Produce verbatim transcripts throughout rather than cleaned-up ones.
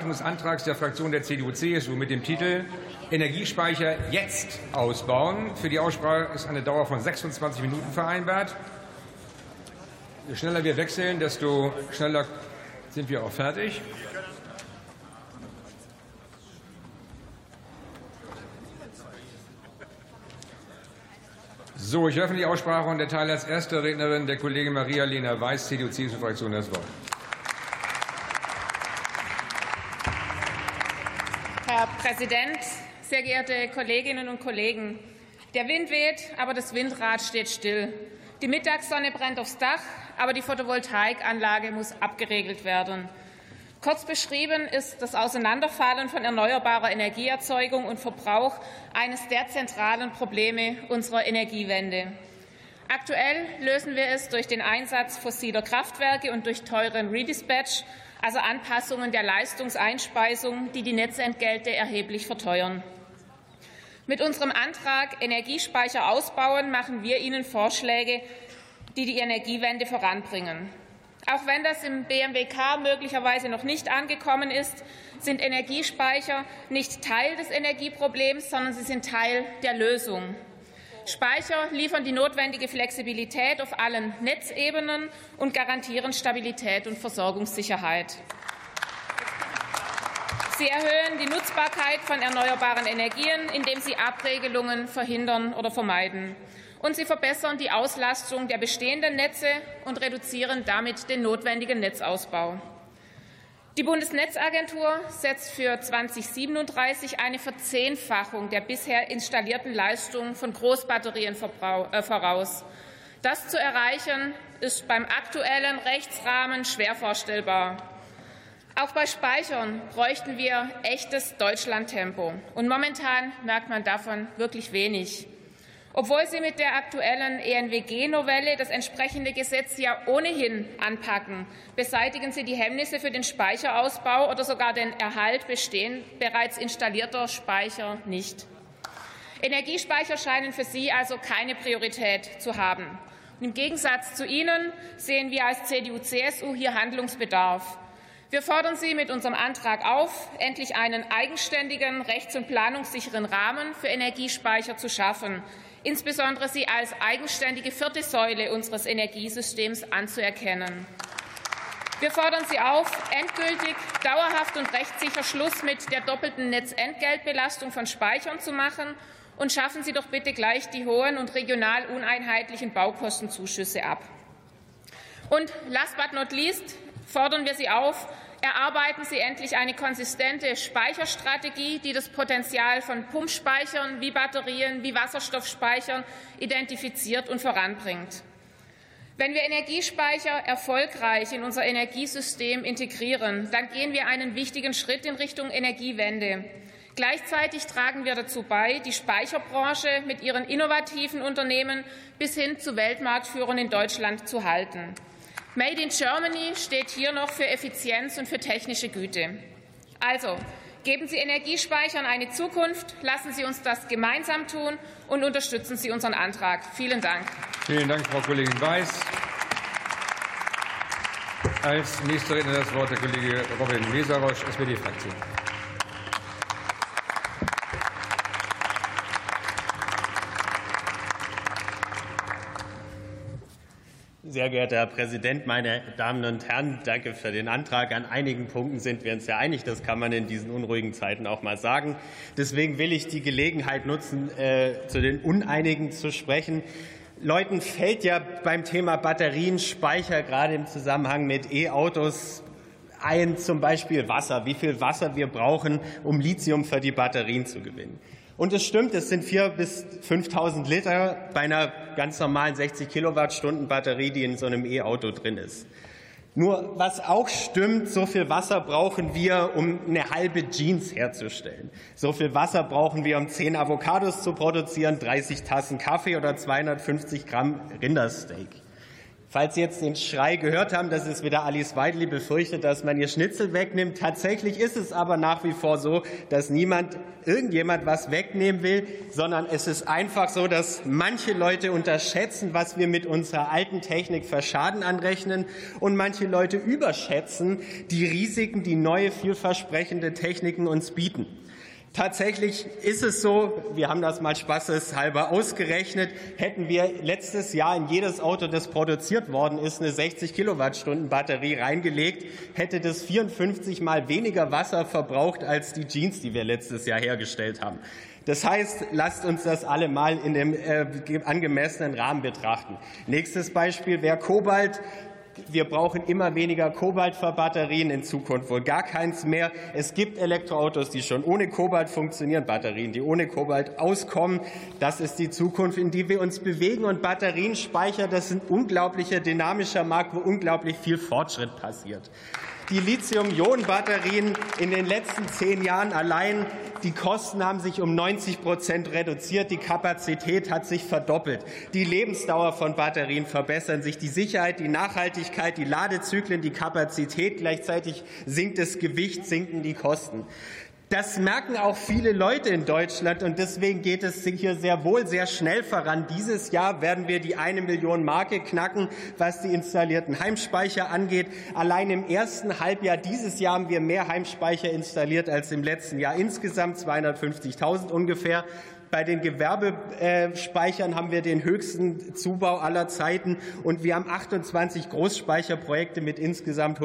Beratung des Antrags der Fraktion der C D U C S U mit dem Titel Energiespeicher jetzt ausbauen. Für die Aussprache ist eine Dauer von sechsundzwanzig Minuten vereinbart. Je schneller wir wechseln, desto schneller sind wir auch fertig. So, ich eröffne die Aussprache und erteile als erste Rednerin der Kollegin Maria-Lena Weiß, C D U C S U-Fraktion, das Wort. Herr Präsident, sehr geehrte Kolleginnen und Kollegen! Der Wind weht, aber das Windrad steht still. Die Mittagssonne brennt aufs Dach, aber die Photovoltaikanlage muss abgeregelt werden. Kurz beschrieben ist das Auseinanderfallen von erneuerbarer Energieerzeugung und Verbrauch eines der zentralen Probleme unserer Energiewende. Aktuell lösen wir es durch den Einsatz fossiler Kraftwerke und durch teuren Redispatch, also Anpassungen der Leistungseinspeisung, die die Netzentgelte erheblich verteuern. Mit unserem Antrag Energiespeicher ausbauen machen wir Ihnen Vorschläge, die die Energiewende voranbringen. Auch wenn das im B M W K möglicherweise noch nicht angekommen ist, sind Energiespeicher nicht Teil des Energieproblems, sondern sie sind Teil der Lösung. Speicher liefern die notwendige Flexibilität auf allen Netzebenen und garantieren Stabilität und Versorgungssicherheit. Sie erhöhen die Nutzbarkeit von erneuerbaren Energien, indem sie Abregelungen verhindern oder vermeiden. Und sie verbessern die Auslastung der bestehenden Netze und reduzieren damit den notwendigen Netzausbau. Die Bundesnetzagentur setzt für zweitausendsiebenunddreißig eine Verzehnfachung der bisher installierten Leistung von Großbatterien voraus. Das zu erreichen, ist beim aktuellen Rechtsrahmen schwer vorstellbar. Auch bei Speichern bräuchten wir echtes Deutschlandtempo. Und momentan merkt man davon wirklich wenig. Obwohl Sie mit der aktuellen E N W G-Novelle das entsprechende Gesetz ja ohnehin anpacken, beseitigen Sie die Hemmnisse für den Speicherausbau oder sogar den Erhalt bestehend bereits installierter Speicher nicht. Energiespeicher scheinen für Sie also keine Priorität zu haben. Und im Gegensatz zu Ihnen sehen wir als C D U C S U hier Handlungsbedarf. Wir fordern Sie mit unserem Antrag auf, endlich einen eigenständigen, rechts- und planungssicheren Rahmen für Energiespeicher zu schaffen, insbesondere sie als eigenständige vierte Säule unseres Energiesystems anzuerkennen. Wir fordern Sie auf, endgültig, dauerhaft und rechtssicher Schluss mit der doppelten Netzentgeltbelastung von Speichern zu machen und schaffen Sie doch bitte gleich die hohen und regional uneinheitlichen Baukostenzuschüsse ab. Und last but not least fordern wir Sie auf, erarbeiten Sie endlich eine konsistente Speicherstrategie, die das Potenzial von Pumpspeichern wie Batterien, wie Wasserstoffspeichern identifiziert und voranbringt. Wenn wir Energiespeicher erfolgreich in unser Energiesystem integrieren, dann gehen wir einen wichtigen Schritt in Richtung Energiewende. Gleichzeitig tragen wir dazu bei, die Speicherbranche mit ihren innovativen Unternehmen bis hin zu Weltmarktführern in Deutschland zu halten. Made in Germany steht hier noch für Effizienz und für technische Güte. Also, geben Sie Energiespeichern eine Zukunft, lassen Sie uns das gemeinsam tun und unterstützen Sie unseren Antrag. Vielen Dank. Vielen Dank, Frau Kollegin Weiß. Als nächster Redner das Wort der Kollege Robin Mesarosch, S P D-Fraktion. Sehr geehrter Herr Präsident, meine Damen und Herren! Danke für den Antrag. An einigen Punkten sind wir uns ja einig. Das kann man in diesen unruhigen Zeiten auch mal sagen. Deswegen will ich die Gelegenheit nutzen, äh, zu den Uneinigen zu sprechen. Leuten fällt ja beim Thema Batterien, Speicher, gerade im Zusammenhang mit E-Autos, ein, zum Beispiel Wasser, wie viel Wasser wir brauchen, um Lithium für die Batterien zu gewinnen. Und es stimmt, es sind viertausend bis fünftausend Liter bei einer ganz normalen sechzig Kilowattstunden Batterie, die in so einem E-Auto drin ist. Nur was auch stimmt, so viel Wasser brauchen wir, um eine halbe Jeans herzustellen. So viel Wasser brauchen wir, um zehn Avocados zu produzieren, dreißig Tassen Kaffee oder zweihundertfünfzig Gramm Rindersteak. Falls Sie jetzt den Schrei gehört haben, dass es wieder Alice Weidli befürchtet, dass man ihr Schnitzel wegnimmt. Tatsächlich ist es aber nach wie vor so, dass niemand irgendjemand was wegnehmen will, sondern es ist einfach so, dass manche Leute unterschätzen, was wir mit unserer alten Technik für Schaden anrechnen, und manche Leute überschätzen die Risiken, die neue, vielversprechende Techniken uns bieten. Tatsächlich ist es so, wir haben das mal spaßeshalber ausgerechnet, hätten wir letztes Jahr in jedes Auto, das produziert worden ist, eine sechzig Kilowattstunden Batterie reingelegt, hätte das vierundfünfzig Mal weniger Wasser verbraucht als die Jeans, die wir letztes Jahr hergestellt haben. Das heißt, lasst uns das alle mal in dem äh, angemessenen Rahmen betrachten. Nächstes Beispiel wäre Kobalt. Wir brauchen immer weniger Kobalt für Batterien, in Zukunft wohl gar keins mehr. Es gibt Elektroautos, die schon ohne Kobalt funktionieren, Batterien, die ohne Kobalt auskommen. Das ist die Zukunft, in die wir uns bewegen. Und Batterienspeicher, das ist ein unglaublicher dynamischer Markt, wo unglaublich viel Fortschritt passiert. Die Lithium-Ionen-Batterien in den letzten zehn Jahren allein, die Kosten haben sich um neunzig Prozent reduziert, die Kapazität hat sich verdoppelt. Die Lebensdauer von Batterien verbessern sich, die Sicherheit, die Nachhaltigkeit, die Ladezyklen, die Kapazität, gleichzeitig sinkt das Gewicht, sinken die Kosten. Das merken auch viele Leute in Deutschland, und deswegen geht es hier sehr wohl sehr schnell voran. Dieses Jahr werden wir die eine Million Marke knacken, was die installierten Heimspeicher angeht. Allein im ersten Halbjahr dieses Jahr haben wir mehr Heimspeicher installiert als im letzten Jahr insgesamt, zweihundertfünfzigtausend ungefähr. Bei den Gewerbespeichern haben wir den höchsten Zubau aller Zeiten, und wir haben achtundzwanzig Großspeicherprojekte mit insgesamt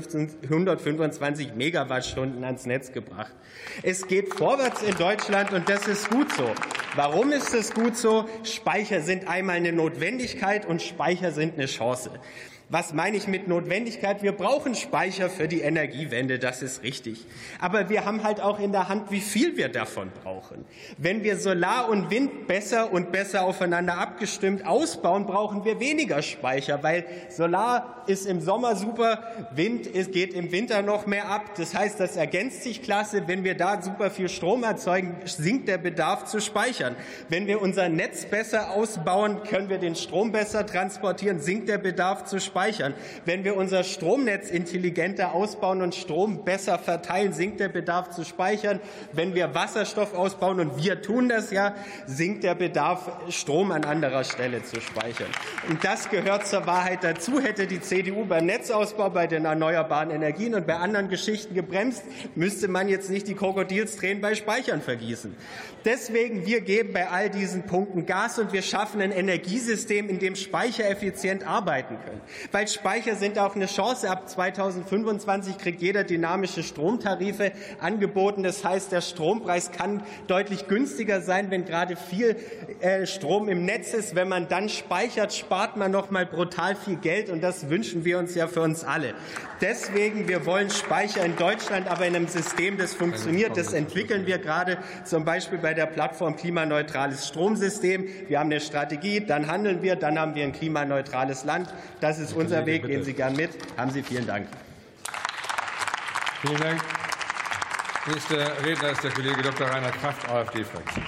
hundertfünfundzwanzig Megawattstunden ans Netz gebracht. Es geht vorwärts in Deutschland, und das ist gut so. Warum ist es gut so? Speicher sind einmal eine Notwendigkeit, und Speicher sind eine Chance. Was meine ich mit Notwendigkeit? Wir brauchen Speicher für die Energiewende, das ist richtig. Aber wir haben halt auch in der Hand, wie viel wir davon brauchen. Wenn wir Solar und Wind besser und besser aufeinander abgestimmt ausbauen, brauchen wir weniger Speicher, weil Solar ist im Sommer super, Wind ist, geht im Winter noch mehr ab. Das heißt, das ergänzt sich klasse. Wenn wir da super viel Strom erzeugen, sinkt der Bedarf zu speichern. Wenn wir unser Netz besser ausbauen, können wir den Strom besser transportieren, sinkt der Bedarf zu speichern. Wenn wir unser Stromnetz intelligenter ausbauen und Strom besser verteilen, sinkt der Bedarf zu speichern. Wenn wir Wasserstoff ausbauen, und wir tun das ja, sinkt der Bedarf, Strom an anderer Stelle zu speichern. Und das gehört zur Wahrheit dazu. Hätte die C D U beim Netzausbau, bei den erneuerbaren Energien und bei anderen Geschichten gebremst, müsste man jetzt nicht die Krokodilstränen bei Speichern vergießen. Deswegen, wir geben bei all diesen Punkten Gas, und wir schaffen ein Energiesystem, in dem Speicher effizient arbeiten können. Weil Speicher sind auch eine Chance. Ab zweitausendfünfundzwanzig kriegt jeder dynamische Stromtarife angeboten. Das heißt, der Strompreis kann deutlich günstiger sein, wenn gerade viel äh, Strom im Netz ist. Wenn man dann speichert, spart man noch mal brutal viel Geld, und das wünschen wir uns ja für uns alle. Deswegen, wir wollen Speicher in Deutschland, aber in einem System, das funktioniert. Das entwickeln wir gerade, zum Beispiel bei der Plattform Klimaneutrales Stromsystem. Wir haben eine Strategie, dann handeln wir, dann haben wir ein klimaneutrales Land. Das ist unser Weg, gehen Sie gern mit. Haben Sie vielen Dank. Vielen Dank. Nächster Redner ist der Kollege Doktor Reinhard Kraft, AfD-Fraktion.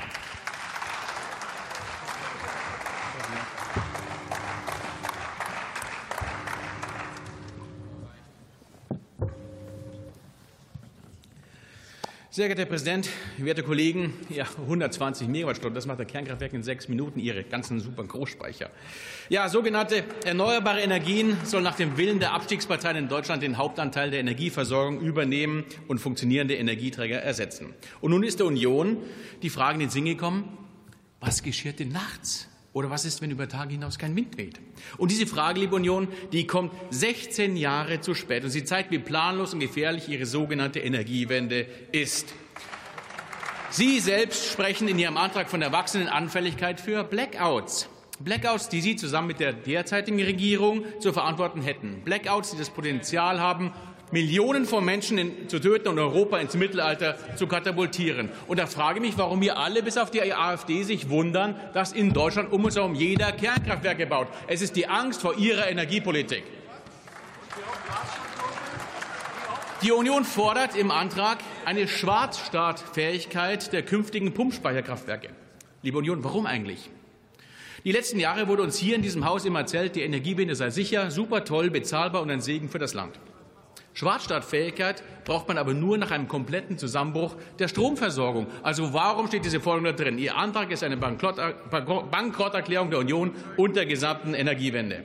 Sehr geehrter Herr Präsident, werte Kollegen, ja, hundertzwanzig Megawattstunden, das macht der Kernkraftwerk in sechs Minuten, Ihre ganzen super Großspeicher. Ja, sogenannte erneuerbare Energien sollen nach dem Willen der Abstiegsparteien in Deutschland den Hauptanteil der Energieversorgung übernehmen und funktionierende Energieträger ersetzen. Und nun ist der Union die Frage in den Sinn gekommen, was geschieht denn nachts? Oder was ist, wenn über Tage hinaus kein Wind weht? Und diese Frage, liebe Union, die kommt sechzehn Jahre zu spät. Und sie zeigt, wie planlos und gefährlich Ihre sogenannte Energiewende ist. Sie selbst sprechen in Ihrem Antrag von der wachsenden Anfälligkeit für Blackouts. Blackouts, die Sie zusammen mit der derzeitigen Regierung zu verantworten hätten. Blackouts, die das Potenzial haben, Millionen von Menschen in, zu töten und Europa ins Mittelalter zu katapultieren. Und da frage ich mich, warum wir alle bis auf die AfD sich wundern, dass in Deutschland um uns herum jeder Kernkraftwerke baut. Es ist die Angst vor Ihrer Energiepolitik. Die Union fordert im Antrag eine Schwarzstartfähigkeit der künftigen Pumpspeicherkraftwerke. Liebe Union, warum eigentlich? Die letzten Jahre wurde uns hier in diesem Haus immer erzählt, die Energiewende sei sicher, super toll, bezahlbar und ein Segen für das Land. Schwarzstartfähigkeit braucht man aber nur nach einem kompletten Zusammenbruch der Stromversorgung. Also warum steht diese Forderung da drin? Ihr Antrag ist eine Bankrott, Bankrotterklärung der Union und der gesamten Energiewende.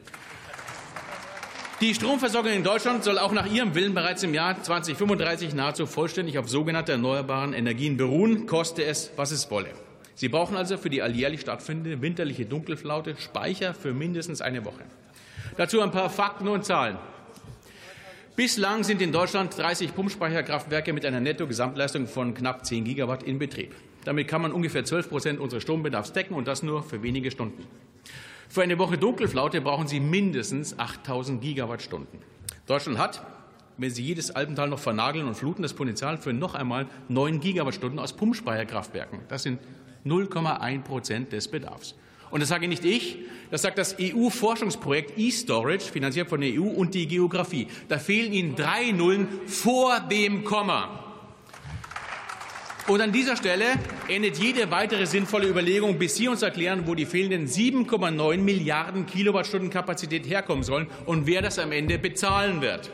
Die Stromversorgung in Deutschland soll auch nach Ihrem Willen bereits im Jahr zweitausendfünfunddreißig nahezu vollständig auf sogenannte erneuerbaren Energien beruhen, koste es, was es wolle. Sie brauchen also für die alljährlich stattfindende winterliche Dunkelflaute Speicher für mindestens eine Woche. Dazu ein paar Fakten und Zahlen. Bislang sind in Deutschland dreißig Pumpspeicherkraftwerke mit einer Netto-Gesamtleistung von knapp zehn Gigawatt in Betrieb. Damit kann man ungefähr zwölf Prozent unseres Strombedarfs decken, und das nur für wenige Stunden. Für eine Woche Dunkelflaute brauchen Sie mindestens achttausend Gigawattstunden. Deutschland hat, wenn Sie jedes Alpental noch vernageln und fluten, das Potenzial für noch einmal neun Gigawattstunden aus Pumpspeicherkraftwerken. Das sind null Komma eins Prozent des Bedarfs. Und das sage nicht ich, das sagt das E U-Forschungsprojekt E-Storage, finanziert von der E U, und die Geografie. Da fehlen Ihnen drei Nullen vor dem Komma. Und an dieser Stelle endet jede weitere sinnvolle Überlegung, bis Sie uns erklären, wo die fehlenden sieben Komma neun Milliarden Kilowattstunden Kapazität herkommen sollen und wer das am Ende bezahlen wird.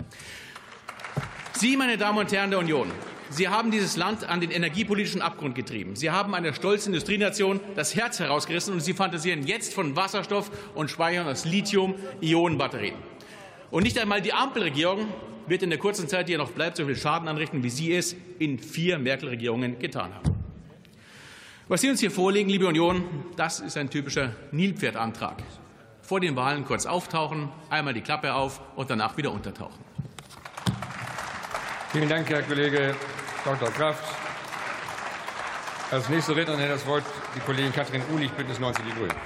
Sie, meine Damen und Herren der Union, Sie haben dieses Land an den energiepolitischen Abgrund getrieben. Sie haben einer stolzen Industrienation das Herz herausgerissen, und Sie fantasieren jetzt von Wasserstoff und Speichern aus Lithium-Ionen-Batterien. Und nicht einmal die Ampelregierung wird in der kurzen Zeit, die ja noch bleibt, so viel Schaden anrichten, wie Sie es in vier Merkel-Regierungen getan haben. Was Sie uns hier vorlegen, liebe Union, das ist ein typischer Nilpferdantrag. Vor den Wahlen kurz auftauchen, einmal die Klappe auf und danach wieder untertauchen. Vielen Dank, Herr Kollege Doktor Kraft. Als nächste Rednerin hat das Wort die Kollegin Katrin Uhlich, Bündnis neunzig Die Grünen.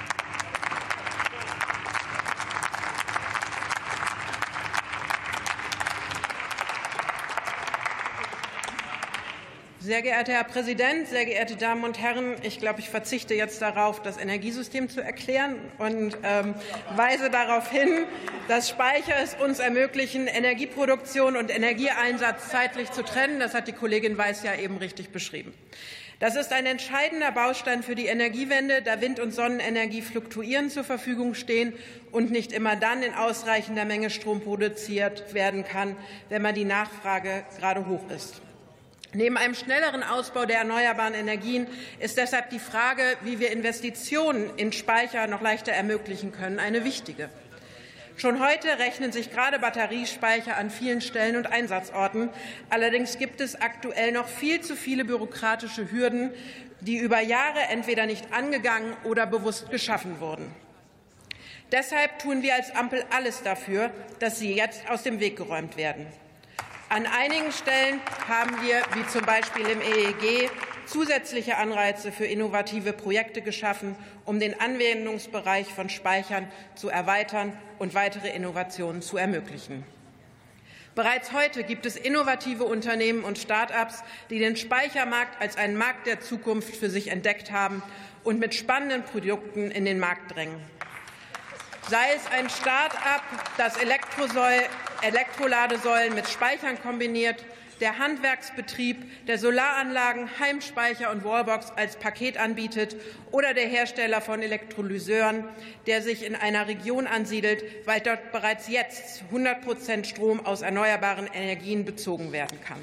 Sehr geehrter Herr Präsident, sehr geehrte Damen und Herren! Ich glaube, ich verzichte jetzt darauf, das Energiesystem zu erklären, und ähm, weise darauf hin, dass Speicher es uns ermöglichen, Energieproduktion und Energieeinsatz zeitlich zu trennen. Das hat die Kollegin Weiß ja eben richtig beschrieben. Das ist ein entscheidender Baustein für die Energiewende, da Wind- und Sonnenenergie fluktuierend zur Verfügung stehen und nicht immer dann in ausreichender Menge Strom produziert werden kann, wenn man die Nachfrage gerade hoch ist. Neben einem schnelleren Ausbau der erneuerbaren Energien ist deshalb die Frage, wie wir Investitionen in Speicher noch leichter ermöglichen können, eine wichtige. Schon heute rechnen sich gerade Batteriespeicher an vielen Stellen und Einsatzorten. Allerdings gibt es aktuell noch viel zu viele bürokratische Hürden, die über Jahre entweder nicht angegangen oder bewusst geschaffen wurden. Deshalb tun wir als Ampel alles dafür, dass sie jetzt aus dem Weg geräumt werden. An einigen Stellen haben wir, wie zum Beispiel im E E G, zusätzliche Anreize für innovative Projekte geschaffen, um den Anwendungsbereich von Speichern zu erweitern und weitere Innovationen zu ermöglichen. Bereits heute gibt es innovative Unternehmen und Start-ups, die den Speichermarkt als einen Markt der Zukunft für sich entdeckt haben und mit spannenden Produkten in den Markt drängen. Sei es ein Start-up, das Elektroladesäulen mit Speichern kombiniert, der Handwerksbetrieb, der Solaranlagen, Heimspeicher und Wallbox als Paket anbietet, oder der Hersteller von Elektrolyseuren, der sich in einer Region ansiedelt, weil dort bereits jetzt hundert Prozent Strom aus erneuerbaren Energien bezogen werden kann.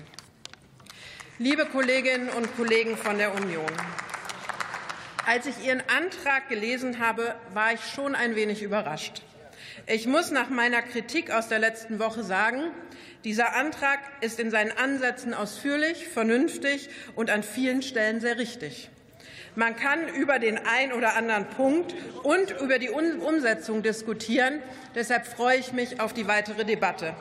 Liebe Kolleginnen und Kollegen von der Union, als ich Ihren Antrag gelesen habe, war ich schon ein wenig überrascht. Ich muss nach meiner Kritik aus der letzten Woche sagen, dieser Antrag ist in seinen Ansätzen ausführlich, vernünftig und an vielen Stellen sehr richtig. Man kann über den einen oder anderen Punkt und über die Umsetzung diskutieren. Deshalb freue ich mich auf die weitere Debatte.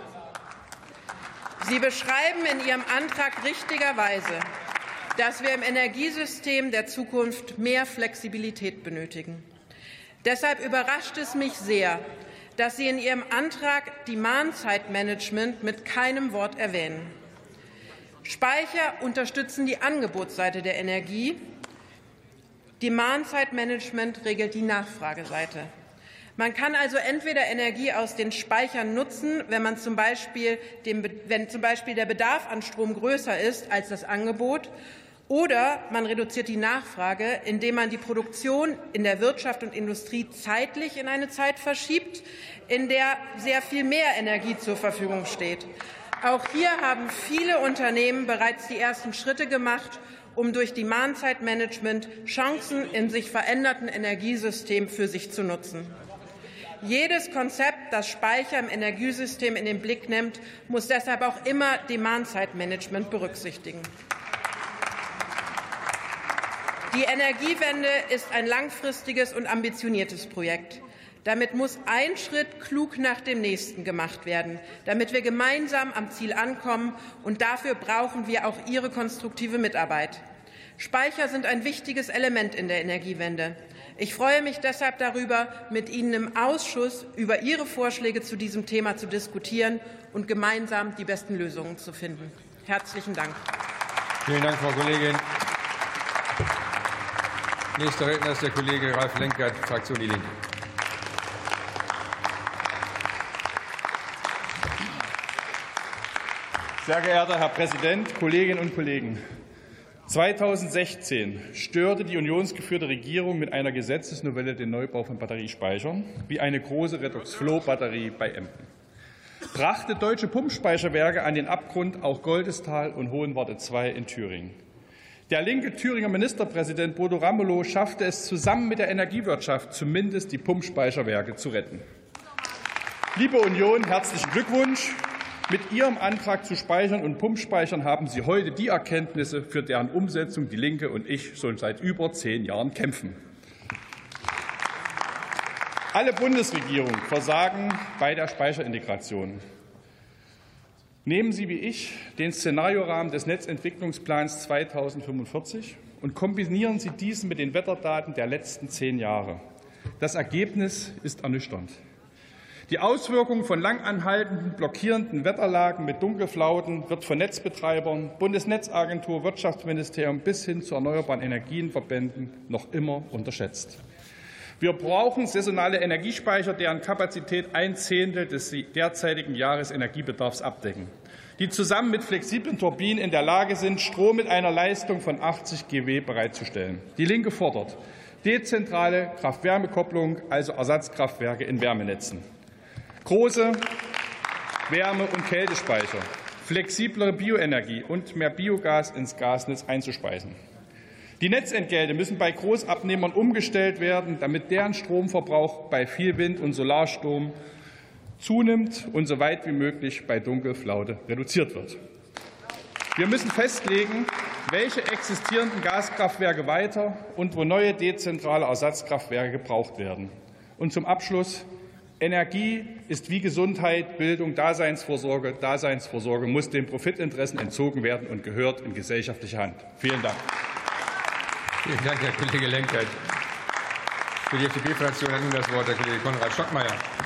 Sie beschreiben in Ihrem Antrag richtigerweise, dass wir im Energiesystem der Zukunft mehr Flexibilität benötigen. Deshalb überrascht es mich sehr, dass Sie in Ihrem Antrag Demand-Side-Management mit keinem Wort erwähnen. Speicher unterstützen die Angebotsseite der Energie. Demand-Side-Management regelt die Nachfrageseite. Man kann also entweder Energie aus den Speichern nutzen, wenn, man zum Beispiel dem, wenn zum Beispiel der Bedarf an Strom größer ist als das Angebot, Oder man reduziert die Nachfrage, indem man die Produktion in der Wirtschaft und Industrie zeitlich in eine Zeit verschiebt, in der sehr viel mehr Energie zur Verfügung steht. Auch hier haben viele Unternehmen bereits die ersten Schritte gemacht, um durch Demand-Side-Management Chancen im sich veränderten Energiesystem für sich zu nutzen. Jedes Konzept, das Speicher im Energiesystem in den Blick nimmt, muss deshalb auch immer Demand-Side-Management berücksichtigen. Die Energiewende ist ein langfristiges und ambitioniertes Projekt. Damit muss ein Schritt klug nach dem nächsten gemacht werden, damit wir gemeinsam am Ziel ankommen. Und dafür brauchen wir auch Ihre konstruktive Mitarbeit. Speicher sind ein wichtiges Element in der Energiewende. Ich freue mich deshalb darüber, mit Ihnen im Ausschuss über Ihre Vorschläge zu diesem Thema zu diskutieren und gemeinsam die besten Lösungen zu finden. Herzlichen Dank. Vielen Dank, Frau Kollegin. Nächster Redner ist der Kollege Ralf Lenkert, Fraktion Die Linke. Sehr geehrter Herr Präsident, Kolleginnen und Kollegen! zweitausendsechzehn störte die unionsgeführte Regierung mit einer Gesetzesnovelle den Neubau von Batteriespeichern wie eine große Redox-Flow-Batterie bei Emden, brachte deutsche Pumpspeicherwerke an den Abgrund, auch Goldestal und Hohenwarte zwei in Thüringen. Der linke Thüringer Ministerpräsident Bodo Ramelow schaffte es zusammen mit der Energiewirtschaft zumindest, die Pumpspeicherwerke zu retten. Liebe Union, herzlichen Glückwunsch! Mit Ihrem Antrag zu Speichern und Pumpspeichern haben Sie heute die Erkenntnisse, für deren Umsetzung Die Linke und ich schon seit über zehn Jahren kämpfen. Alle Bundesregierungen versagen bei der Speicherintegration. Nehmen Sie wie ich den Szenariorahmen des Netzentwicklungsplans zweitausendfünfundvierzig und kombinieren Sie diesen mit den Wetterdaten der letzten zehn Jahre. Das Ergebnis ist ernüchternd. Die Auswirkungen von langanhaltenden, blockierenden Wetterlagen mit Dunkelflauten wird von Netzbetreibern, Bundesnetzagentur, Wirtschaftsministerium bis hin zu erneuerbaren Energienverbänden noch immer unterschätzt. Wir brauchen saisonale Energiespeicher, deren Kapazität ein Zehntel des derzeitigen Jahresenergiebedarfs abdecken, die zusammen mit flexiblen Turbinen in der Lage sind, Strom mit einer Leistung von achtzig Gigawatt bereitzustellen. Die Linke fordert dezentrale Kraft-Wärme-Kopplung, also Ersatzkraftwerke in Wärmenetzen, große Wärme- und Kältespeicher, flexiblere Bioenergie und mehr Biogas ins Gasnetz einzuspeisen. Die Netzentgelte müssen bei Großabnehmern umgestellt werden, damit deren Stromverbrauch bei viel Wind- und Solarsturm zunimmt und so weit wie möglich bei Dunkelflaute reduziert wird. Wir müssen festlegen, welche existierenden Gaskraftwerke weiter und wo neue dezentrale Ersatzkraftwerke gebraucht werden. Und zum Abschluss: Energie ist wie Gesundheit, Bildung, Daseinsvorsorge. Daseinsvorsorge muss den Profitinteressen entzogen werden und gehört in gesellschaftliche Hand. Vielen Dank. Vielen Dank, Herr Kollege Lenkert. Für die F D P-Fraktion hat nun das Wort der Kollege Konrad Stockmeier.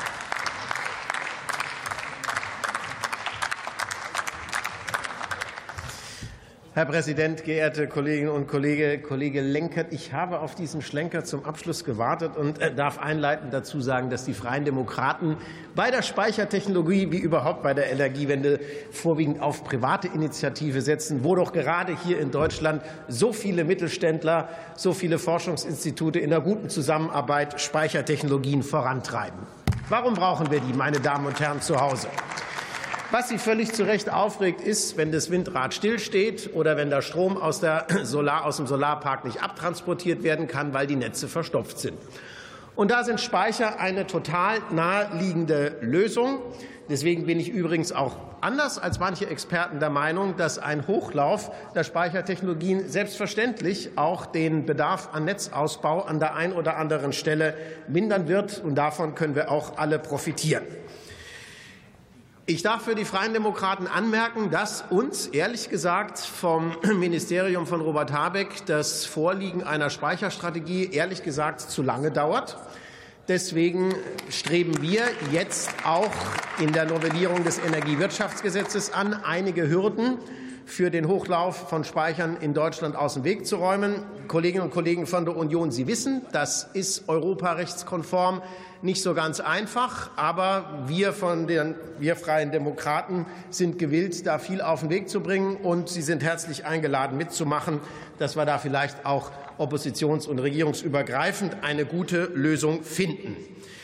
Herr Präsident, geehrte Kolleginnen und Kollegen! Kollege Lenkert, ich habe auf diesen Schlenker zum Abschluss gewartet und darf einleitend dazu sagen, dass die Freien Demokraten bei der Speichertechnologie wie überhaupt bei der Energiewende vorwiegend auf private Initiative setzen, wo doch gerade hier in Deutschland so viele Mittelständler, so viele Forschungsinstitute in der guten Zusammenarbeit Speichertechnologien vorantreiben. Warum brauchen wir die, meine Damen und Herren zu Hause? Was Sie völlig zu Recht aufregt, ist, wenn das Windrad stillsteht oder wenn der Strom aus, der Solar, aus dem Solarpark nicht abtransportiert werden kann, weil die Netze verstopft sind. Und da sind Speicher eine total naheliegende Lösung. Deswegen bin ich übrigens auch anders als manche Experten der Meinung, dass ein Hochlauf der Speichertechnologien selbstverständlich auch den Bedarf an Netzausbau an der einen oder anderen Stelle mindern wird. Und davon können wir auch alle profitieren. Ich darf für die Freien Demokraten anmerken, dass uns, ehrlich gesagt, vom Ministerium von Robert Habeck das Vorliegen einer Speicherstrategie, ehrlich gesagt, zu lange dauert. Deswegen streben wir jetzt auch in der Novellierung des Energiewirtschaftsgesetzes an, einige Hürden für den Hochlauf von Speichern in Deutschland aus dem Weg zu räumen. Kolleginnen und Kollegen von der Union, Sie wissen, das ist europarechtskonform nicht so ganz einfach, aber wir von den wir Freien Demokraten sind gewillt, da viel auf den Weg zu bringen, und Sie sind herzlich eingeladen, mitzumachen, dass wir da vielleicht auch oppositions- und regierungsübergreifend eine gute Lösung finden.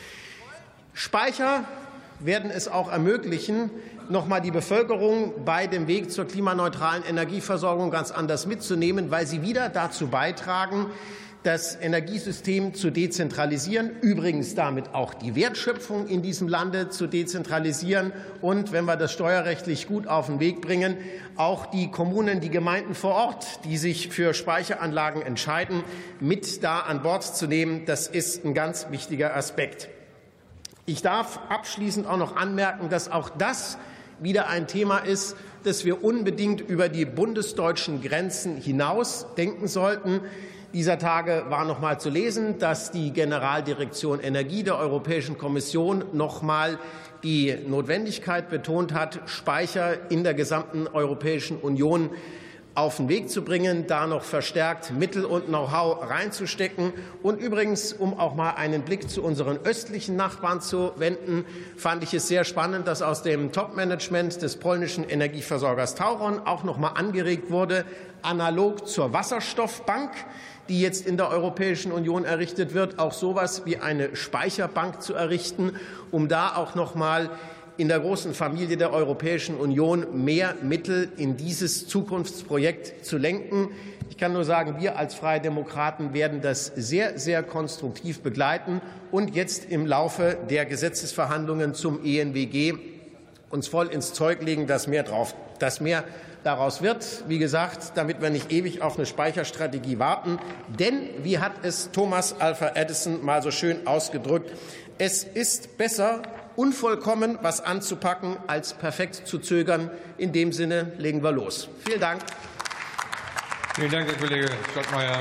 Speicher werden es auch ermöglichen, noch einmal die Bevölkerung bei dem Weg zur klimaneutralen Energieversorgung ganz anders mitzunehmen, weil sie wieder dazu beitragen, das Energiesystem zu dezentralisieren, übrigens damit auch die Wertschöpfung in diesem Lande zu dezentralisieren und, wenn wir das steuerrechtlich gut auf den Weg bringen, auch die Kommunen, die Gemeinden vor Ort, die sich für Speicheranlagen entscheiden, mit da an Bord zu nehmen. Das ist ein ganz wichtiger Aspekt. Ich darf abschließend auch noch anmerken, dass auch das wieder ein Thema ist, dass wir unbedingt über die bundesdeutschen Grenzen hinaus denken sollten. Dieser Tage war noch mal zu lesen, dass die Generaldirektion Energie der Europäischen Kommission noch mal die Notwendigkeit betont hat, Speicher in der gesamten Europäischen Union auf den Weg zu bringen, da noch verstärkt Mittel und Know-how reinzustecken. Und übrigens, um auch mal einen Blick zu unseren östlichen Nachbarn zu wenden, fand ich es sehr spannend, dass aus dem Top-Management des polnischen Energieversorgers Tauron auch noch mal angeregt wurde, analog zur Wasserstoffbank, die jetzt in der Europäischen Union errichtet wird, auch so etwas wie eine Speicherbank zu errichten, um da auch noch mal in der großen Familie der Europäischen Union mehr Mittel in dieses Zukunftsprojekt zu lenken. Ich kann nur sagen, wir als Freie Demokraten werden das sehr, sehr konstruktiv begleiten und jetzt im Laufe der Gesetzesverhandlungen zum E N W G uns voll ins Zeug legen, dass mehr, drauf, dass mehr daraus wird. Wie gesagt, damit wir nicht ewig auf eine Speicherstrategie warten. Denn, wie hat es Thomas Alva Edison mal so schön ausgedrückt, es ist besser, unvollkommen was anzupacken, als perfekt zu zögern. In dem Sinne legen wir los. Vielen Dank. Vielen Dank, Herr Kollege Stottmeyer.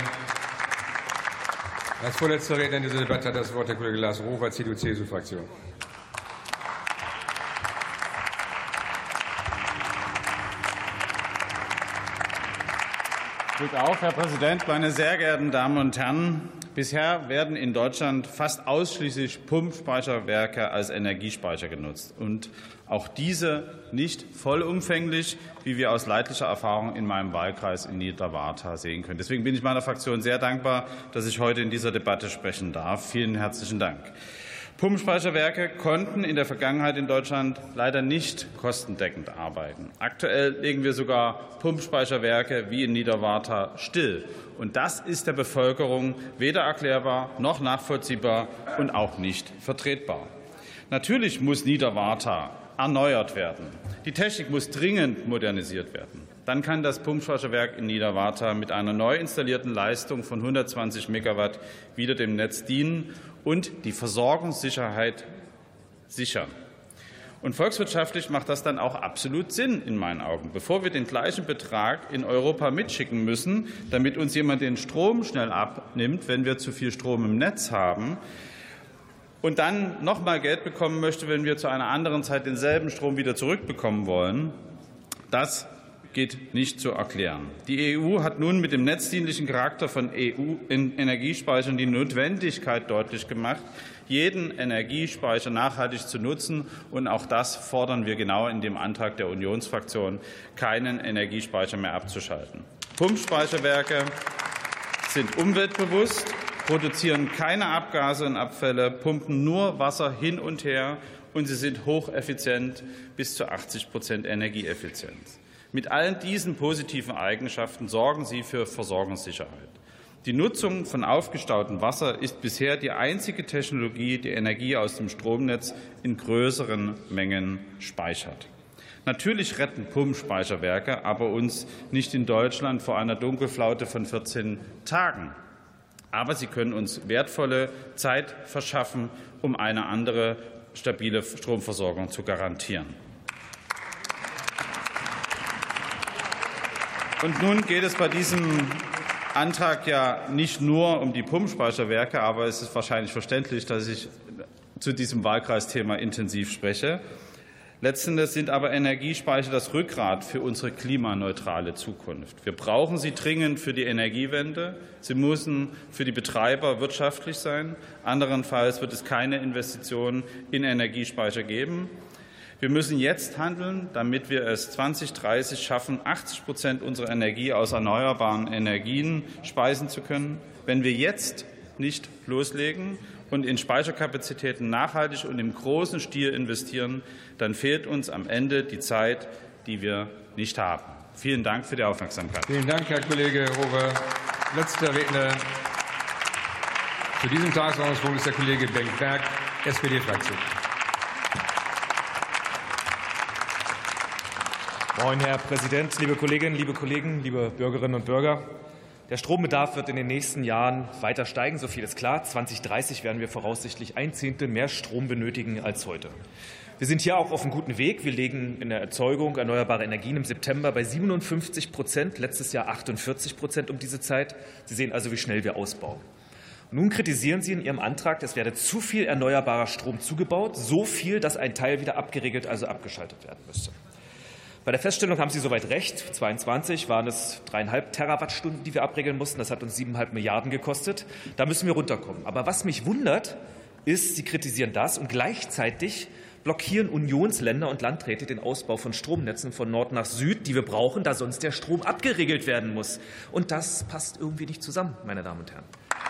Als vorletzter Redner in dieser Debatte hat das Wort der Kollege Lars Rohwer, C D U C S U-Fraktion. Glück auf, Herr Präsident, meine sehr geehrten Damen und Herren! Bisher werden in Deutschland fast ausschließlich Pumpspeicherwerke als Energiespeicher genutzt, und auch diese nicht vollumfänglich, wie wir aus leidlicher Erfahrung in meinem Wahlkreis in Niederwartha sehen können. Deswegen bin ich meiner Fraktion sehr dankbar, dass ich heute in dieser Debatte sprechen darf. Vielen herzlichen Dank. Pumpspeicherwerke konnten in der Vergangenheit in Deutschland leider nicht kostendeckend arbeiten. Aktuell legen wir sogar Pumpspeicherwerke wie in Niederwartha still. Und das ist der Bevölkerung weder erklärbar noch nachvollziehbar und auch nicht vertretbar. Natürlich muss Niederwartha erneuert werden. Die Technik muss dringend modernisiert werden. Dann kann das Pumpspeicherwerk in Niederwartha mit einer neu installierten Leistung von hundertzwanzig Megawatt wieder dem Netz dienen und die Versorgungssicherheit sichern. Und volkswirtschaftlich macht das dann auch absolut Sinn in meinen Augen. Bevor wir den gleichen Betrag in Europa mitschicken müssen, damit uns jemand den Strom schnell abnimmt, wenn wir zu viel Strom im Netz haben, und dann noch mal Geld bekommen möchte, wenn wir zu einer anderen Zeit denselben Strom wieder zurückbekommen wollen, das geht nicht zu erklären. Die E U hat nun mit dem netzdienlichen Charakter von E U-Energiespeichern die Notwendigkeit deutlich gemacht, jeden Energiespeicher nachhaltig zu nutzen. Und auch das fordern wir genau in dem Antrag der Unionsfraktion, keinen Energiespeicher mehr abzuschalten. Pumpspeicherwerke sind umweltbewusst, produzieren keine Abgase und Abfälle, pumpen nur Wasser hin und her, und sie sind hocheffizient, bis zu achtzig Prozent Energieeffizienz. Mit allen diesen positiven Eigenschaften sorgen sie für Versorgungssicherheit. Die Nutzung von aufgestautem Wasser ist bisher die einzige Technologie, die Energie aus dem Stromnetz in größeren Mengen speichert. Natürlich retten Pumpspeicherwerke aber uns nicht in Deutschland vor einer Dunkelflaute von vierzehn Tagen. Aber sie können uns wertvolle Zeit verschaffen, um eine andere stabile Stromversorgung zu garantieren. Und nun geht es bei diesem Antrag ja nicht nur um die Pumpspeicherwerke, aber es ist wahrscheinlich verständlich, dass ich zu diesem Wahlkreisthema intensiv spreche. Letzteres sind aber Energiespeicher das Rückgrat für unsere klimaneutrale Zukunft. Wir brauchen sie dringend für die Energiewende. Sie müssen für die Betreiber wirtschaftlich sein. Anderenfalls wird es keine Investitionen in Energiespeicher geben. Wir müssen jetzt handeln, damit wir es zwanzig dreißig schaffen, achtzig Prozent unserer Energie aus erneuerbaren Energien speisen zu können. Wenn wir jetzt nicht loslegen und in Speicherkapazitäten nachhaltig und im großen Stil investieren, dann fehlt uns am Ende die Zeit, die wir nicht haben. Vielen Dank für die Aufmerksamkeit. Vielen Dank, Herr Kollege Rowe. Letzter Redner zu diesem Tagesordnungspunkt ist der Kollege Benk-Berg, S P D-Fraktion. Moin, Herr Präsident, liebe Kolleginnen, liebe Kollegen, liebe Bürgerinnen und Bürger. Der Strombedarf wird in den nächsten Jahren weiter steigen, so viel ist klar. zwanzig dreißig werden wir voraussichtlich ein Zehntel mehr Strom benötigen als heute. Wir sind hier auch auf einem guten Weg. Wir liegen in der Erzeugung erneuerbarer Energien im September bei siebenundfünfzig Prozent, letztes Jahr achtundvierzig Prozent um diese Zeit. Sie sehen also, wie schnell wir ausbauen. Und nun kritisieren Sie in Ihrem Antrag, es werde zu viel erneuerbarer Strom zugebaut, so viel, dass ein Teil wieder abgeregelt, also abgeschaltet werden müsste. Bei der Feststellung haben Sie soweit recht. zweiundzwanzig waren es dreieinhalb Terawattstunden, die wir abregeln mussten. Das hat uns siebeneinhalb Milliarden gekostet. Da müssen wir runterkommen. Aber was mich wundert, ist, Sie kritisieren das und gleichzeitig blockieren Unionsländer und Landräte den Ausbau von Stromnetzen von Nord nach Süd, die wir brauchen, da sonst der Strom abgeregelt werden muss. Und das passt irgendwie nicht zusammen, meine Damen und Herren.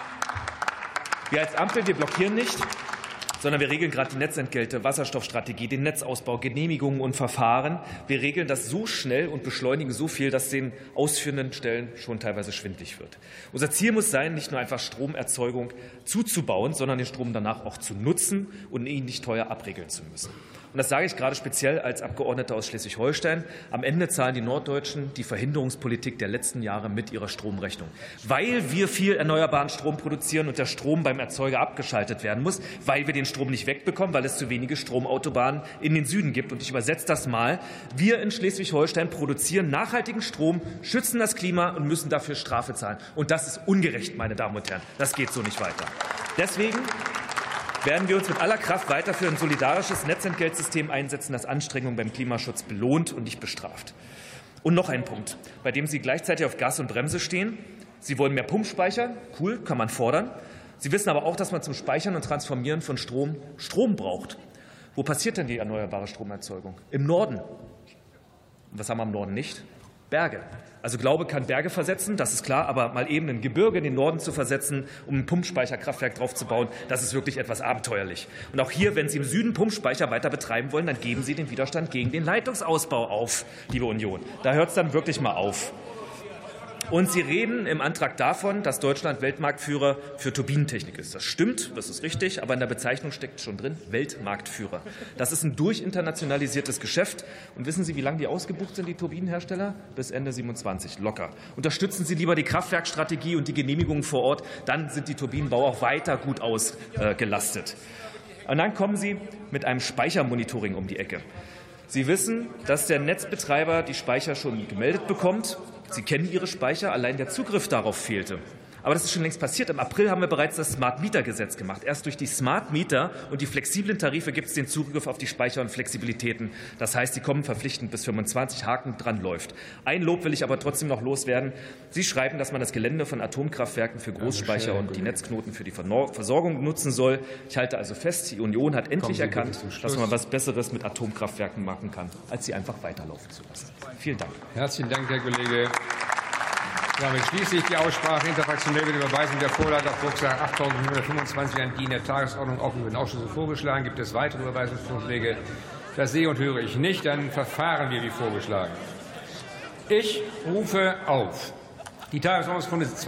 Wir als Ampel, wir blockieren nicht, sondern wir regeln gerade die Netzentgelte, Wasserstoffstrategie, den Netzausbau, Genehmigungen und Verfahren. Wir regeln das so schnell und beschleunigen so viel, dass den ausführenden Stellen schon teilweise schwindlig wird. Unser Ziel muss sein, nicht nur einfach Stromerzeugung zuzubauen, sondern den Strom danach auch zu nutzen und ihn nicht teuer abregeln zu müssen. Und das sage ich gerade speziell als Abgeordneter aus Schleswig-Holstein. Am Ende zahlen die Norddeutschen die Verhinderungspolitik der letzten Jahre mit ihrer Stromrechnung. Weil wir viel erneuerbaren Strom produzieren und der Strom beim Erzeuger abgeschaltet werden muss, weil wir den Strom nicht wegbekommen, weil es zu wenige Stromautobahnen in den Süden gibt. Und ich übersetze das mal. Wir in Schleswig-Holstein produzieren nachhaltigen Strom, schützen das Klima und müssen dafür Strafe zahlen. Und das ist ungerecht, meine Damen und Herren. Das geht so nicht weiter. Deswegen werden wir uns mit aller Kraft weiter für ein solidarisches Netzentgeltsystem einsetzen, das Anstrengungen beim Klimaschutz belohnt und nicht bestraft. Und noch ein Punkt, bei dem Sie gleichzeitig auf Gas und Bremse stehen. Sie wollen mehr Pumpspeicher. Cool, kann man fordern. Sie wissen aber auch, dass man zum Speichern und Transformieren von Strom Strom braucht. Wo passiert denn die erneuerbare Stromerzeugung? Im Norden. Und was haben wir im Norden nicht? Berge. Also Glaube kann Berge versetzen, das ist klar, aber mal eben ein Gebirge in den Norden zu versetzen, um ein Pumpspeicherkraftwerk draufzubauen, das ist wirklich etwas abenteuerlich. Und auch hier, wenn Sie im Süden Pumpspeicher weiter betreiben wollen, dann geben Sie den Widerstand gegen den Leitungsausbau auf, liebe Union. Da hört es dann wirklich mal auf. Und Sie reden im Antrag davon, dass Deutschland Weltmarktführer für Turbinentechnik ist. Das stimmt, das ist richtig, aber in der Bezeichnung steckt schon drin Weltmarktführer. Das ist ein durchinternationalisiertes Geschäft. Und wissen Sie, wie lange die ausgebucht sind, die Turbinenhersteller? Bis Ende siebenundzwanzig, locker. Unterstützen Sie lieber die Kraftwerkstrategie und die Genehmigungen vor Ort, dann sind die Turbinenbauer auch weiter gut ausgelastet. Und dann kommen Sie mit einem Speichermonitoring um die Ecke. Sie wissen, dass der Netzbetreiber die Speicher schon gemeldet bekommt. Sie kennen Ihre Speicher, allein der Zugriff darauf fehlte. Aber das ist schon längst passiert. Im April haben wir bereits das Smart-Meter-Gesetz gemacht. Erst durch die Smart-Meter und die flexiblen Tarife gibt es den Zugriff auf die Speicher und Flexibilitäten. Das heißt, die kommen verpflichtend bis fünfundzwanzig, Haken dran läuft. Ein Lob will ich aber trotzdem noch loswerden. Sie schreiben, dass man das Gelände von Atomkraftwerken für Großspeicher und die Netzknoten für die Versorgung nutzen soll. Ich halte also fest, die Union hat endlich erkannt, dass man was Besseres mit Atomkraftwerken machen kann, als sie einfach weiterlaufen zu lassen. Vielen Dank. Herzlichen Dank, Herr Kollege. Damit schließe ich die Aussprache. Interfraktionell wird Überweisung der Vorlage auf Drucksache achttausendfünfhundertfünfundzwanzig an die in der Tagesordnung aufgeführten Ausschüsse vorgeschlagen. Gibt es weitere Überweisungsvorschläge? Das sehe und höre ich nicht. Dann verfahren wir wie vorgeschlagen. Ich rufe auf die Tagesordnungspunkte